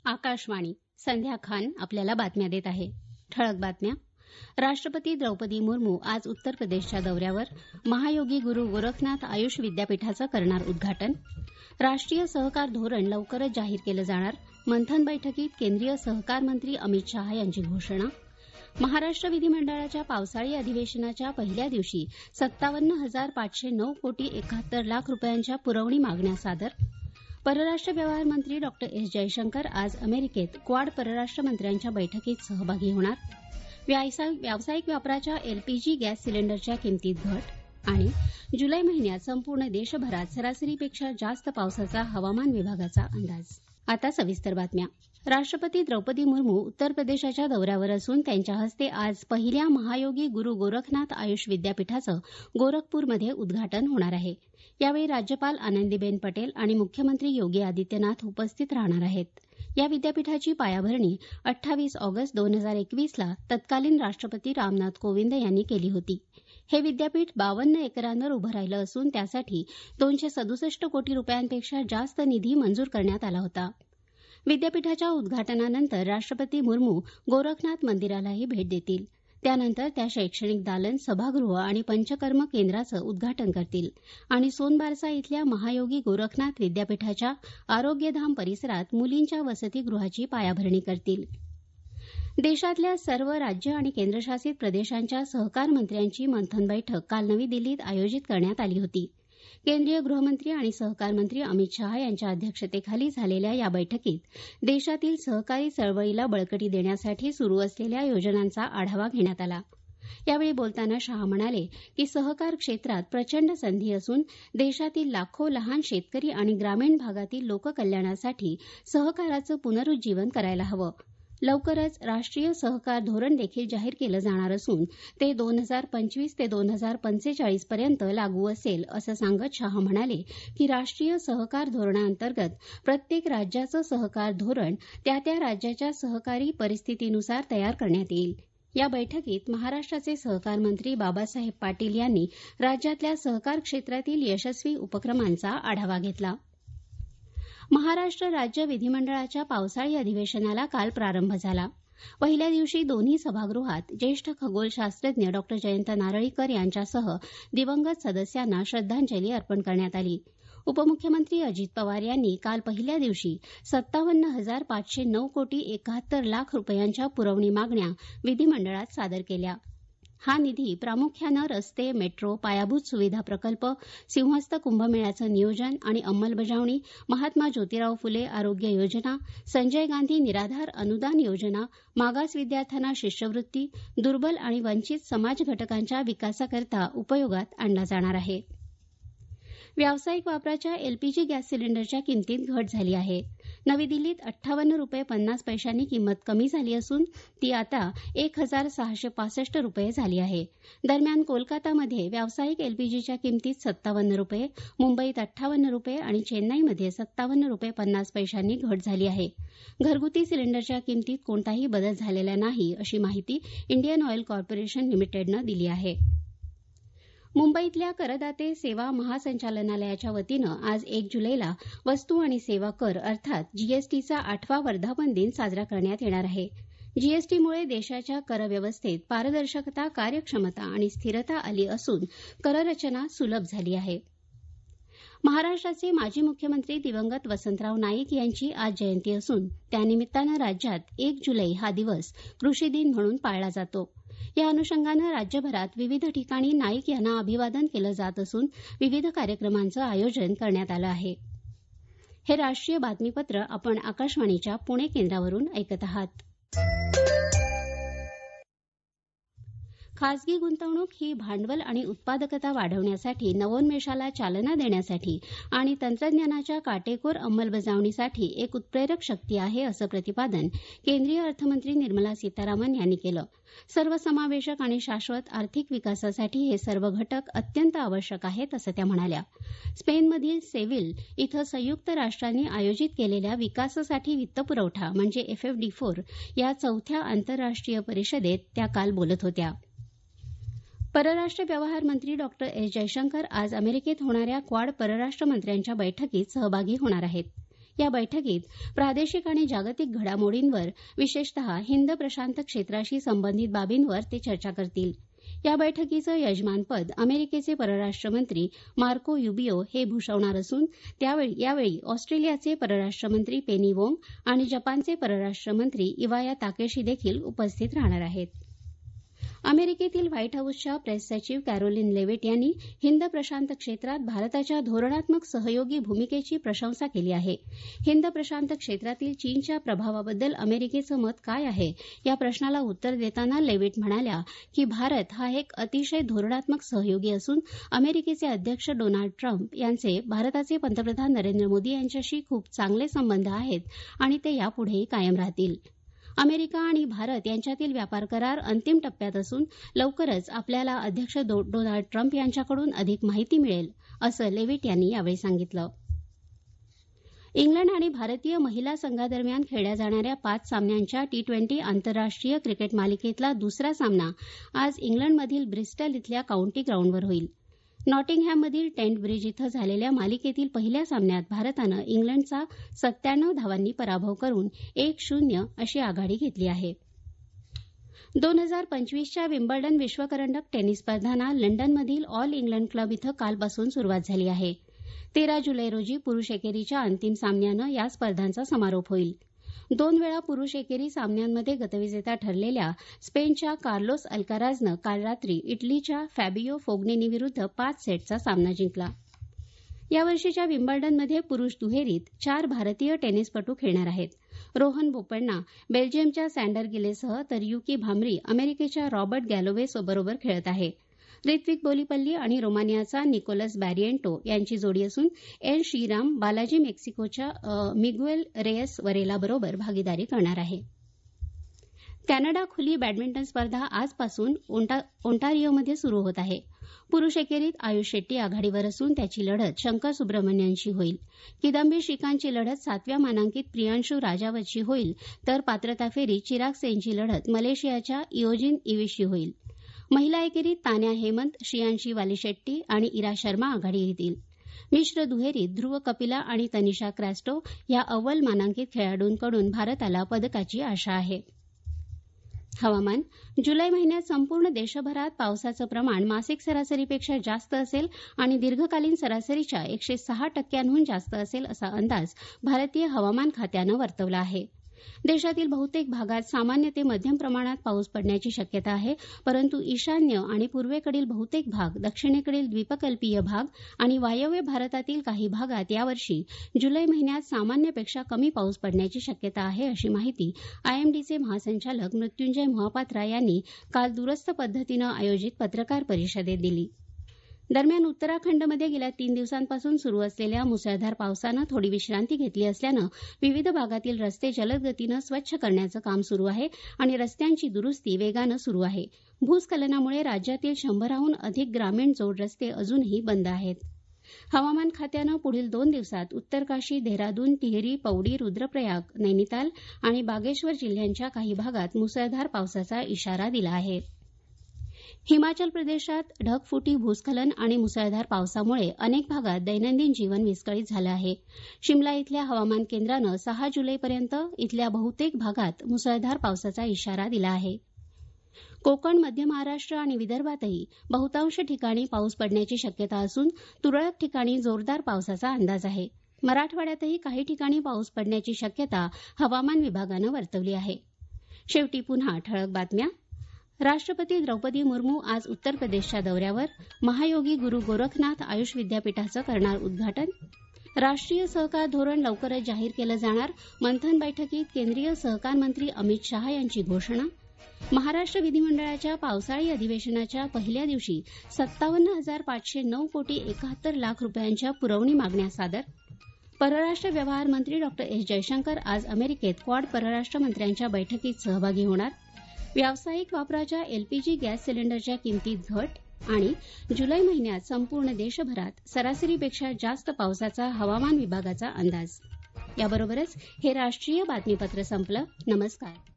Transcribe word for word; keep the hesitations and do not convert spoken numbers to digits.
आकाशवाणी. संध्या खान आपल्याला बातम्या देत आहे. ठळक बातम्या. राष्ट्रपती द्रौपदी मुर्मू आज उत्तर प्रदेशच्या दौऱ्यावर. महायोगी गुरू गोरखनाथ आयुष विद्यापीठाचं करणार उद्घाटन. राष्ट्रीय सहकार धोरण लवकरच जाहीर केलं जाणार. मंथन बैठकीत केंद्रीय सहकार मंत्री अमित शहा यांची घोषणा. महाराष्ट्र विधिमंडळाच्या पावसाळी अधिवेशनाच्या पहिल्या दिवशी सत्तावन्न हजार पाचशे नऊ कोटी एकाहत्तर लाख रुपयांच्या पुरवणी मागण्या सादर. परराष्ट्र व्यवहार मंत्री डॉ एस जयशंकर आज अमेरिकेत क्वाड परराष्ट्र मंत्र्यांच्या बैठकीत सहभागी होणार. व्यावसायिक वापराच्या एलपीजी गॅस सिलेंडरच्या किंमतीत घट. आणि जुलै महिन्यात संपूर्ण देशभरात सरासरीपेक्षा जास्त पावसाचा हवामान विभागाचा अंदाज. आता सविस्तर बातम्या. राष्ट्रपती द्रौपदी मुर्मू उत्तर प्रदेशाच्या दौऱ्यावर असून त्यांच्या हस्ते आज पहिल्या महायोगी गुरू गोरखनाथ आयुष विद्यापीठाचं गोरखपूरमध्ये उद्घाटन होणार आहे. यावेळी राज्यपाल आनंदीबेन पटेल आणि मुख्यमंत्री योगी आदित्यनाथ उपस्थित राहणार आहेत. या विद्यापीठाची पायाभरणी अठ्ठावीस ऑगस्ट दोन हजार एकवीसला तत्कालीन राष्ट्रपती रामनाथ कोविंद यांनी केली होती. हे विद्यापीठ बावन्न एकरांवर उभं राहिलं असून त्यासाठी दोनशे सदुसष्ट कोटी रुपयांपेक्षा जास्त निधी मंजूर करण्यात आला होता. विद्यापीठाच्या उद्घाटनानंतर राष्ट्रपती मुर्मू गोरखनाथ मंदिरालाही भेट देतील. त्यानंतर त्या शैक्षणिक दालन, सभागृह आणि पंचकर्म केंद्राचं उद्घाटन करतील आणि सोनबारसा इथल्या महायोगी गोरखनाथ विद्यापीठाच्या आरोग्यधाम परिसरात मुलींच्या वसतिगृहाची पायाभरणी करतील. देशातल्या सर्व राज्य आणि केंद्रशासित प्रदेशांच्या सहकार मंत्र्यांची मंथन बैठक काल नवी दिल्लीत आयोजित करण्यात आली होती. केंद्रीय गृहमंत्री आणि सहकार मंत्री अमित शहा यांच्या अध्यक्षतेखाली झालेल्या या बैठकीत देशातील सहकारी चळवळीला बळकटी देण्यासाठी सुरू असलेल्या योजनांचा आढावा घेण्यात आला. यावेळी बोलताना शहा म्हणाले की सहकार क्षेत्रात प्रचंड संधी असून देशातील लाखो लहान शेतकरी आणि ग्रामीण भागातील लोककल्याणासाठी सहकाराचं पुनरुज्जीवन करायला हवं. लवकरच राष्ट्रीय सहकार धोरण देखील जाहीर केलं जाणार असून ते दोन हजार पंचवीस ते दोन हजार पंचेचाळीस पर्यंत लागू असेल असं सांगत शहा म्हणाले की राष्ट्रीय सहकार धोरणाअंतर्गत प्रत्येक राज्याचं सहकार धोरण त्या त्या राज्याच्या सहकारी परिस्थितीनुसार तयार करण्यात येईल. या बैठकीत महाराष्ट्राचे सहकार मंत्री बाबासाहेब पाटील यांनी राज्यातल्या सहकार क्षेत्रातील यशस्वी उपक्रमांचा आढावा घेतला. महाराष्ट्र राज्य विधिमंडळाच्या पावसाळी अधिवेशनाला काल प्रारंभ झाला. पहिल्या दिवशी दोन्ही सभागृहात ज्येष्ठ खगोलशास्त्रज्ञ डॉ जयंत नारळीकर यांच्यासह दिवंगत सदस्यांना श्रद्धांजली अर्पण करण्यात आली. उपमुख्यमंत्री अजित पवार यांनी काल पहिल्या दिवशी सत्तावन्न हजार पाचशे नऊ कोटी एकाहत्तर लाख रुपयांच्या पुरवणी मागण्या विधिमंडळात सादर केल्या. हा निधी प्रामुख्यानं रस्ते, मेट्रो, पायाभूत सुविधा प्रकल्प, सिंहस्थ कुंभमेळ्याचं नियोजन आणि अंमलबजावणी, महात्मा ज्योतिराव फुले आरोग्य योजना, संजय गांधी निराधार अनुदान योजना, मागास विद्यार्थ्यांना शिष्यवृत्ती, दुर्बल आणि वंचित समाज घटकांच्या विकासाकरता उपयोगात आणला जाणार आहे. व्यावसायिक वापराच्या एलपीजी गॅस सिलेंडरच्या किंमतीत घट झाली आहे. नवी दिल्लीत अठ्ठावन्न रुपये पन्नास पैशांनी किंमत कमी झाली असून ती आता एक हजार सहाशे पासष्ट रुपये झाली आहे. दरम्यान कोलकातामध्ये व्यावसायिक एलपीजीच्या किंमतीत सत्तावन्न रुपये, मुंबईत अठ्ठावन्न रुपये आणि चेन्नईमध्ये सत्तावन्न रुपये पन्नास पैशांनी घट झाली आहे. घरगुती सिलेंडरच्या किंमतीत कोणताही बदल झालेला नाही अशी माहिती इंडियन ऑईल कॉर्पोरेशन लिमिटेडनं दिली आहे. मुंबईतल्या करदाते सेवा महासंचालनालयाच्या वतीनं आज एक जुलैला वस्तू आणि सेवा कर अर्थात जीएसटीचा आठवा वर्धापन दिन साजरा करण्यात येणार आहे. जीएसटीमुळे देशाच्या करव्यवस्थेत पारदर्शकता, कार्यक्षमता आणि स्थिरता आली असून कररचना सुलभ झाली आहे. महाराष्ट्राचे माजी मुख्यमंत्री दिवंगत वसंतराव नाईक यांची आज जयंती असून त्यानिमित्तानं राज्यात एक जुलै हा दिवस कृषी दिन म्हणून पाळला जातो. या अनुषंगानं राज्यभरात विविध ठिकाणी नाईक यांना अभिवादन केलं जात असून विविध कार्यक्रमांचं आयोजन करण्यात आलं आहे. हे राष्ट्रीय बातमीपत्र आपण आकाशवाणीच्या पुणे केंद्रावरून ऐकत आहात. खासगी गुंतवणूक ही भांडवल आणि उत्पादकता वाढवण्यासाठी, नवोन्मेषाला चालना देण्यासाठी आणि तंत्रज्ञानाच्या काटेकोर अंमलबजावणीसाठी एक उत्प्रेरक शक्ती आहे असं प्रतिपादन केंद्रीय अर्थमंत्री निर्मला सीतारामन यांनी केलं. सर्वसमावेशक आणि शाश्वत आर्थिक विकासासाठी हे सर्व घटक अत्यंत आवश्यक आहेत असं त्या म्हणाल्या. स्पेनमधील सेव्हिल इथं संयुक्त राष्ट्रांनी आयोजित केलेल्या विकासासाठी वित्तपुरवठा म्हणजे एफएफडी फोर या चौथ्या आंतरराष्ट्रीय परिषदेत त्या काल बोलत होत्या. परराष्ट्र व्यवहार मंत्री डॉ एस जयशंकर आज अमेरिकेत होणाऱ्या क्वाड परराष्ट्र मंत्र्यांच्या बैठकीत सहभागी होणार आहेत. या बैठकीत प्रादेशिक आणि जागतिक घडामोडींवर विशेषतः हिंद प्रशांत क्षेत्राशी संबंधित बाबींवर ते चर्चा करतील. या बैठकीचं यजमानपद अमेरिकेचे परराष्ट्रमंत्री मार्को युबियो हे भूषवणार असून त्यावेळी यावेळी ऑस्ट्रेलियाचे परराष्ट्रमंत्री पेनी वोंग आणि जपानचे परराष्ट्रमंत्री इवाया ताकेशी देखील उपस्थित राहणार आहेत. अमेरिकेतील व्हाईट हाऊसच्या प्रेस सचिव कॅरोलिन लेविट यांनी हिंद प्रशांत क्षेत्रात भारताच्या धोरणात्मक सहयोगी भूमिकेची प्रशंसा केली आहे. हिंद प्रशांत क्षेत्रातील चीनच्या प्रभावाबद्दल अमेरिकेचं मत काय आहे या प्रश्नाला उत्तर देताना लेविट म्हणाल्या की भारत हा एक अतिशय धोरणात्मक सहयोगी असून अमेरिकेचे अध्यक्ष डोनाल्ड ट्रम्प यांचे भारताचे पंतप्रधान नरेंद्र मोदी यांच्याशी खूप चांगले संबंध आहेत आणि ते यापुढेही कायम राहतील. अमेरिका आणि भारत यांच्यातील व्यापार करार अंतिम टप्प्यात असून लवकरच आपल्याला अध्यक्ष डोनाल्ड ट्रम्प यांच्याकडून अधिक माहिती मिळेल असं लेविट यांनी यावेळी सांगितलं. इंग्लंड आणि भारतीय महिला संघादरम्यान खेळल्या जाणाऱ्या पाच सामन्यांच्या टी ट्वेंटी आंतरराष्ट्रीय क्रिकेट मालिकेतला दुसरा सामना आज इंग्लंडमधील ब्रिस्टल इथल्या काउंटी ग्राउंडवर होईल. नॉटिंगहॅममधील टेंट ब्रिज इथं झालेल्या मालिकेतील पहिल्या सामन्यात भारतानं इंग्लंडचा सत्त्याण्णव धावांनी पराभव करून एक शून्य अशी आघाडी घेतली आहे. दोन हजार पंचवीसच्या विम्बल्डन विश्वकरंडक टेनिस स्पर्धांना लंडनमधील ऑल इंग्लंड क्लब इथं कालपासून सुरुवात झाली आहे. तेरा जुलै रोजी पुरुष एकेरीच्या अंतिम सामन्यानं या स्पर्धांचा समारोप होईल. दोन वेळा पुरुष एकेरी सामन्यांमध्ये गतविजेता ठरलेल्या स्पेनच्या कार्लोस अल्काराजनं काल रात्री इटलीच्या फॅबिओ फोग्निनीविरुद्ध पाच सेटचा सामना जिंकला. यावर्षीच्या विम्बल्डनमध्ये पुरुष दुहेरीत चार भारतीय टेनिसपटू खेळणार आहेत. रोहन बोपण्णा बेल्जियमच्या सँडर गिलेसह तर युकी भांबरी अमेरिकेच्या रॉबर्ट गॅलोवे बरोबर खेळत आहे. ऋत्विक बोलीपल्ली आणि रोमानियाचा निकोलस बॅरिएंटो यांची जोडी असून एल श्रीराम बालाजी मेक्सिकोच्या मिग्वेल रेयस वरेला बरोबर भागीदारी करणार आहे. कॅनडा खुली बॅडमिंटन स्पर्धा आजपासून ओंटारिओमध्ये सुरू होत आहे. पुरुष एकेरीत आयुष शेट्टी आघाडीवर असून त्याची लढत शंकर सुब्रमण्यनशी होईल. किदंबी श्रीकांतची लढत सातव्या मानांकित प्रियांशू राजावतशी होईल तर पात्रता फेरीत चिराग सेनची लढत मलेशियाच्या इओजिन इवीशी होईल. महिला एकेरीत तान्या हेमंत, श्रियांशी वालीशेट्टी आणि इरा शर्मा आघाडी घेतील. मिश्र दुहेरीत ध्रुव कपिला आणि तनिषा क्रॅस्टो या अव्वल मानांकित खेळाडूंकडून भारताला पदकाची आशा आहे. हवामान. जुलै महिन्यात संपूर्ण देशभरात पावसाचं प्रमाण मासिक सरासरीपेक्षा जास्त असेल आणि दीर्घकालीन सरासरीच्या एकशे सहा टक्क्यांहून जास्त असेल असा अंदाज भारतीय हवामान खात्यानं वर्तवला आहे. देशातील बहुतेक भागात सामान्य ते मध्यम प्रमाणात पाऊस पडण्याची शक्यता आहे, परंतु ईशान्य आणि पूर्वेकडील बहुतेक भाग, दक्षिणेकडील द्वीपकल्पीय भाग आणि वायव्य भारतातील काही भागात यावर्षी जुलै महिन्यात सामान्यपेक्षा कमी पाऊस पडण्याची शक्यता आहे अशी माहिती आयएमडीचे महासंचालक मृत्युंजय मोहापात्रा यांनी काल दूरस्थ पद्धतीनं आयोजित पत्रकार परिषदेत दिली. दरम्यान उत्तराखंडमध्ये गेल्या तीन दिवसांपासून सुरू असलेल्या मुसळधार पावसानं थोडी विश्रांती घेतली असल्यानं विविध भागातील रस्ते जलद गतीनं स्वच्छ करण्याचं काम सुरू आहे आणि रस्त्यांची दुरुस्ती वेगानं सुरू आहे. भूस्खलनामुळे राज्यातील शंभराहून अधिक ग्रामीण जोड रस्ते अजूनही बंद आहेत. हवामान खात्यानं पुढील दोन दिवसात उत्तरकाशी, देहरादून, टिहरी, पौडी, रुद्रप्रयाग, नैनिताल आणि बागेश्वर जिल्ह्यांच्या काही भागात मुसळधार पावसाचा इशारा दिला आहे. हिमाचल प्रदेशात ढगफुटी, भूस्खलन आणि मुसळधार पावसामुळे अनेक भागात दैनंदिन जीवन विस्कळीत झालं आहे. शिमला इथल्या हवामान केंद्रानं सहा जुलैपर्यंत इथल्या बहुतेक भागात मुसळधार पावसाचा इशारा दिला आहे. कोकण, मध्य महाराष्ट्र आणि विदर्भातही बहुतांश ठिकाणी पाऊस पडण्याची शक्यता असून तुरळक ठिकाणी जोरदार पावसाचा अंदाज आहे. मराठवाड्यातही काही ठिकाणी पाऊस पडण्याची शक्यता हवामान विभागानं वर्तवली आहे. शेवटी पुन्हा ठळक बातम्या. राष्ट्रपती द्रौपदी मुर्मू आज उत्तर प्रदेशच्या दौऱ्यावर. महायोगी गुरू गोरखनाथ आयुष विद्यापीठाचं करणार उद्घाटन. राष्ट्रीय सहकार धोरण लवकरच जाहीर केलं जाणार. मंथन बैठकीत केंद्रीय सहकार मंत्री अमित शहा यांची घोषणा. महाराष्ट्र विधिमंडळाच्या पावसाळी अधिवेशनाच्या पहिल्या दिवशी सत्तावन्न हजार पाचशे नऊ कोटी एकाहत्तर लाख रुपयांच्या पुरवणी मागण्या सादर. परराष्ट्र व्यवहार मंत्री डॉ एस जयशंकर आज अमेरिकेत क्वाड परराष्ट्र मंत्र्यांच्या बैठकीत सहभागी होणार. व्यावसायिक वापराच्या एलपीजी गॅस सिलेंडरच्या किंमतीत घट आणि जुलै महिन्यात संपूर्ण देशभरात सरासरीपेक्षा जास्त पावसाचा हवामान विभागाचा अंदाज. याबरोबरच हे राष्ट्रीय बातमीपत्र संपलं. नमस्कार.